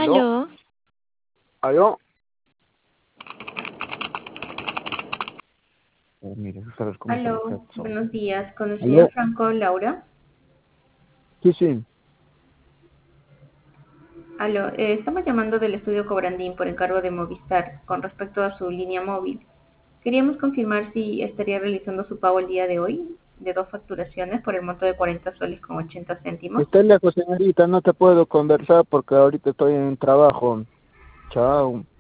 ¿Aló? Aló, ¿Aló? Mira, sabes cómo se los Aló, son. buenos días. ¿Con el señor ¿Aló? Franco Laura? Sí, sí. Aló, estamos llamando del estudio Cobrandín por encargo de Movistar con respecto a su línea móvil. Queríamos confirmar si estaría realizando su pago el día de hoy de dos facturaciones por el monto de 40 soles con 80 céntimos. Está lejos, señorita, no te puedo conversar porque ahorita estoy en trabajo. Chao.